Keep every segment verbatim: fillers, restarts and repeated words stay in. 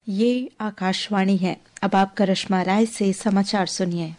ये आकाशवाणी है। अब आप करिश्मा राय से समाचार सुनिए।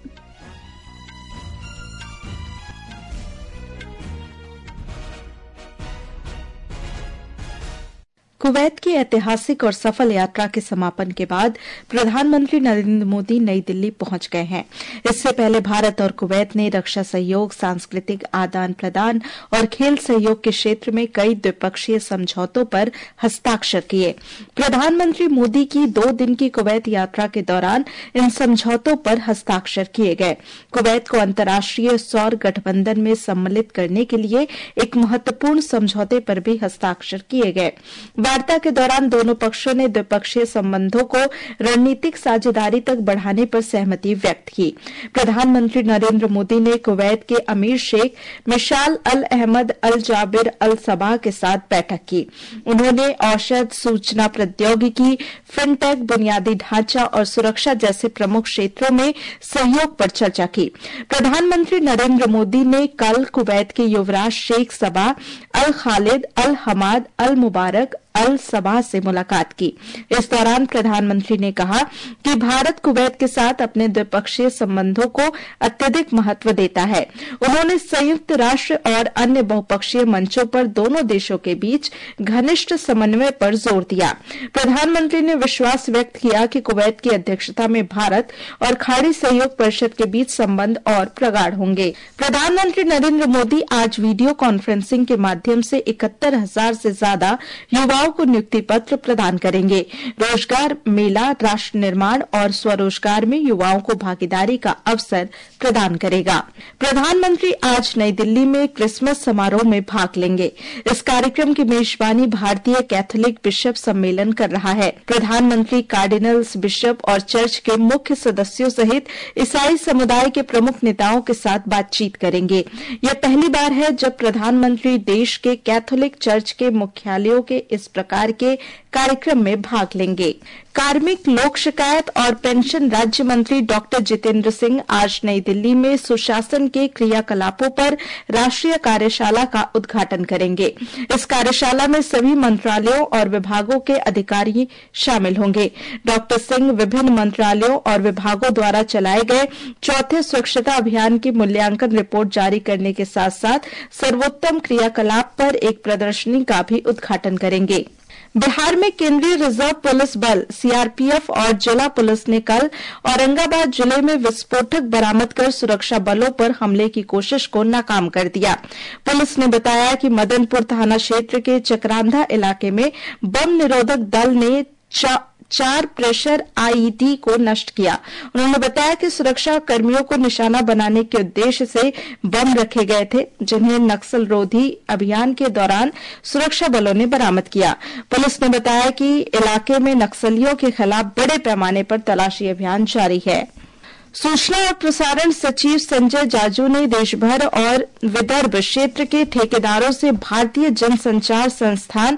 कुवैत की ऐतिहासिक और सफल यात्रा के समापन के बाद प्रधानमंत्री नरेंद्र मोदी नई दिल्ली पहुंच गए हैं। इससे पहले भारत और कुवैत ने रक्षा सहयोग, सांस्कृतिक आदान प्रदान और खेल सहयोग के क्षेत्र में कई द्विपक्षीय समझौतों पर हस्ताक्षर किए। प्रधानमंत्री मोदी की दो दिन की कुवैत यात्रा के दौरान इन समझौतों पर हस्ताक्षर किए गए। कुवैत को अंतर्राष्ट्रीय सौर गठबंधन में सम्मिलित करने के लिए एक महत्वपूर्ण समझौते पर भी हस्ताक्षर किए गए। वार्ता के दौरान दोनों पक्षों ने द्विपक्षीय संबंधों को रणनीतिक साझेदारी तक बढ़ाने पर सहमति व्यक्त की। प्रधानमंत्री नरेंद्र मोदी ने कुवैत के अमीर Sheikh Mishal Al Ahmad Al Jaber Al Sabah के साथ बैठक की। उन्होंने औषध, सूचना प्रौद्योगिकी, फिनटेक, बुनियादी ढांचा और सुरक्षा जैसे प्रमुख क्षेत्रों में सहयोग पर चर्चा की। प्रधानमंत्री नरेंद्र मोदी ने कल कुवैत के युवराज Sheikh Sabah Al Khalid Al Hamad Al Mubarak Al Sabah से मुलाकात की। इस दौरान प्रधानमंत्री ने कहा कि भारत कुवैत के साथ अपने द्विपक्षीय संबंधों को अत्यधिक महत्व देता है। उन्होंने संयुक्त राष्ट्र और अन्य बहुपक्षीय मंचों पर दोनों देशों के बीच घनिष्ठ समन्वय पर जोर दिया। प्रधानमंत्री ने विश्वास व्यक्त किया कि कुवैत की अध्यक्षता में भारत और खाड़ी सहयोग परिषद के बीच संबंध और प्रगाढ़ होंगे। प्रधानमंत्री नरेंद्र मोदी आज वीडियो कॉन्फ्रेंसिंग के माध्यम से इकहत्तर हजार से ज्यादा युवाओं को नियुक्ति पत्र प्रदान करेंगे। रोजगार मेला राष्ट्र निर्माण और स्वरोजगार में युवाओं को भागीदारी का अवसर प्रदान करेगा। प्रधानमंत्री आज नई दिल्ली में क्रिसमस समारोह में भाग लेंगे। इस कार्यक्रम की मेजबानी भारतीय कैथोलिक बिशप सम्मेलन कर रहा है। प्रधानमंत्री कार्डिनल्स, बिशप और चर्च के मुख्य सदस्यों सहित ईसाई समुदाय के प्रमुख नेताओं के साथ बातचीत करेंगे। यह पहली बार है जब प्रधानमंत्री देश के कैथोलिक चर्च के मुख्यालयों के इस प्रकार के कार्यक्रम में भाग लेंगे। कार्मिक, लोक शिकायत और पेंशन राज्य मंत्री डॉक्टर जितेंद्र सिंह आज नई दिल्ली में सुशासन के क्रियाकलापों पर राष्ट्रीय कार्यशाला का उद्घाटन करेंगे। इस कार्यशाला में सभी मंत्रालयों और विभागों के अधिकारी शामिल होंगे। डॉक्टर सिंह विभिन्न मंत्रालयों और विभागों द्वारा चलाए गए चौथे स्वच्छता अभियान की मूल्यांकन रिपोर्ट जारी करने के साथ साथ सर्वोत्तम क्रियाकलाप पर एक प्रदर्शनी का भी उद्घाटन करेंगे। बिहार में केंद्रीय रिजर्व पुलिस बल सीआरपीएफ और जिला पुलिस ने कल औरंगाबाद जिले में विस्फोटक बरामद कर सुरक्षा बलों पर हमले की कोशिश को नाकाम कर दिया। पुलिस ने बताया कि मदनपुर थाना क्षेत्र के चक्रांधा इलाके में बम निरोधक दल ने चा... चार प्रेशर आईईडी को नष्ट किया। उन्होंने बताया कि सुरक्षा कर्मियों को निशाना बनाने के उद्देश्य से बम रखे गए थे, जिन्हें नक्सल रोधी अभियान के दौरान सुरक्षा बलों ने बरामद किया। पुलिस ने बताया कि इलाके में नक्सलियों के खिलाफ बड़े पैमाने पर तलाशी अभियान जारी है। सूचना और प्रसारण सचिव संजय जाजू ने देशभर और विदर्भ क्षेत्र के ठेकेदारों से भारतीय जनसंचार संस्थान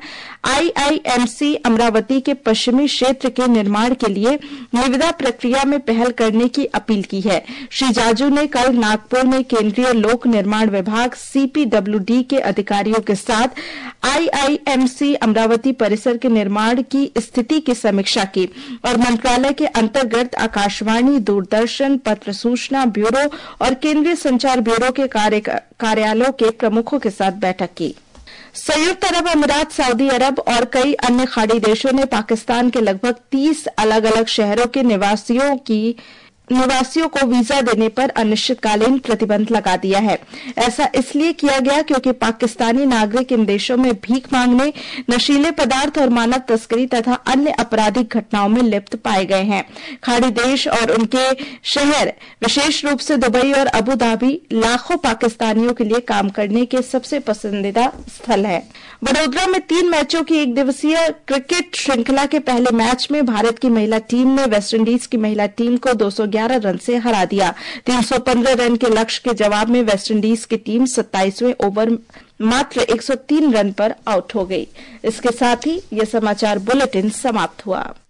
आईआईएमसी अमरावती के पश्चिमी क्षेत्र के निर्माण के लिए निविदा प्रक्रिया में पहल करने की अपील की है। श्री जाजू ने कल नागपुर में केंद्रीय लोक निर्माण विभाग सीपीडब्ल्यूडी के अधिकारियों के साथ आईआईएमसी अमरावती परिसर के निर्माण की स्थिति की समीक्षा की और मंत्रालय के अंतर्गत आकाशवाणी, दूरदर्शन, पत्र सूचना ब्यूरो और केंद्रीय संचार ब्यूरो के कार्यालयों के प्रमुखों के साथ बैठक की। संयुक्त अरब अमीरात, सऊदी अरब और कई अन्य खाड़ी देशों ने पाकिस्तान के लगभग तीस अलग अलग शहरों के निवासियों की निवासियों को वीजा देने पर अनिश्चितकालीन प्रतिबंध लगा दिया है। ऐसा इसलिए किया गया क्योंकि पाकिस्तानी नागरिक इन देशों में भीख मांगने, नशीले पदार्थ और मानव तस्करी तथा अन्य आपराधिक घटनाओं में लिप्त पाए गए हैं। खाड़ी देश और उनके शहर, विशेष रूप से दुबई और अबू धाबी, लाखों पाकिस्तानियों के लिए काम करने के सबसे पसंदीदा स्थल है। वडोदरा में तीन मैचों की एक दिवसीय क्रिकेट श्रृंखला के पहले मैच में भारत की महिला टीम ने वेस्टइंडीज की महिला टीम को दो सौ ग्यारह रन से हरा दिया। तीन सौ पंद्रह रन के लक्ष्य के जवाब में वेस्टइंडीज की टीम सत्ताईसवें ओवर मात्र एक सौ तीन रन पर आउट हो गई। इसके साथ ही यह समाचार बुलेटिन समाप्त हुआ।